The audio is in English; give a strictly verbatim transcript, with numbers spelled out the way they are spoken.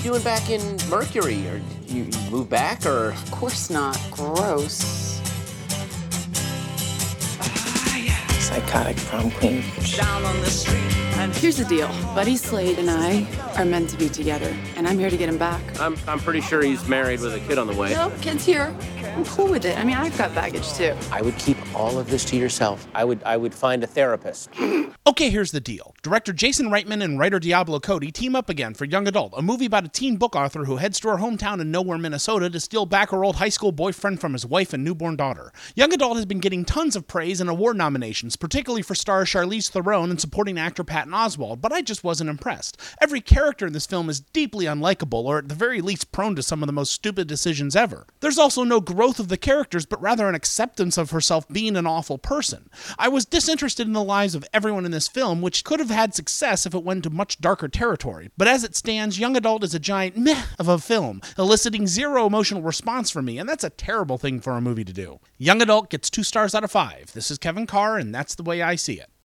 you doing back in Mercury? Or you, you move back, or? Of course not. Gross. Psychotic prom queen. Down on the street. And Here's the deal. Buddy Slade and I are meant to be together, and I'm here to get him back. I'm I'm pretty sure he's married with a kid on the way. No, kid's here. I'm cool with it. I mean, I've got baggage too. I would keep all of this to yourself. I would I would find a therapist. Okay, here's the deal. Director Jason Reitman and writer Diablo Cody team up again for Young Adult, a movie about a teen book author who heads to her hometown in nowhere, Minnesota to steal back her old high school boyfriend from his wife and newborn daughter. Young Adult has been getting tons of praise and award nominations, particularly for star Charlize Theron and supporting actor Patton Oswalt, but I just wasn't impressed. Every character in this film is deeply unlikable, or at the very least prone to some of the most stupid decisions ever. There's also no growth of the characters, but rather an acceptance of herself being an awful person. I was disinterested in the lives of everyone in this film, which could have had success if it went into much darker territory. But as it stands, Young Adult is a giant meh of a film, eliciting zero emotional response from me, and that's a terrible thing for a movie to do. Young Adult gets two stars out of five. This is Kevin Carr, and that's the way I see it.